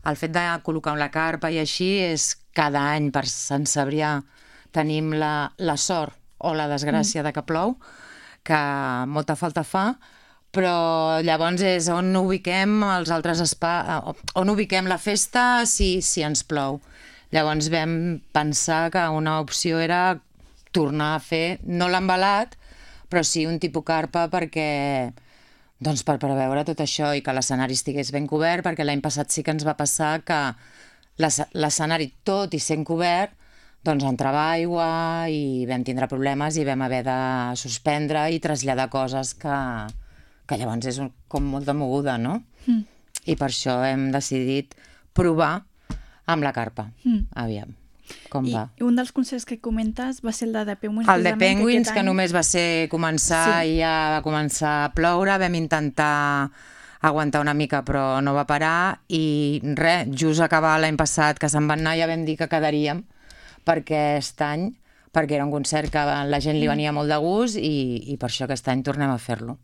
el fet de col·locar la carpa i així és cada any per Sant Cebrià tenim la sort o la desgràcia de que plou, que molta falta fa, però llavors és on ubiquem els altres on ubiquem la festa si ens plou. Llavors vam pensar que una opció era tornar a fer, no l'embalat, però sí un tipus carpa perquè, doncs per preveure tot això i que l'escenari estigués ben cobert, perquè l'any passat sí que ens va passar que l'escenari, tot i sent cobert, doncs entrava aigua i vam tindre problemes i vam haver de suspendre i traslladar coses que llavors és com molt de moguda, no? I per això hem decidit provar amb la carpa. Aviam, com va. I un dels concerts que comentes va ser el de The Penguins. El de Penguins, que només va ser començar i ja va començar a ploure. Vam intentar aguantar una mica, però no va parar. I res, just acabar l'any passat, que se'n van anar, ja vam dir que quedaríem per aquest any, perquè era un concert que la gent li venia molt de gust i per això aquest any tornem a fer-lo.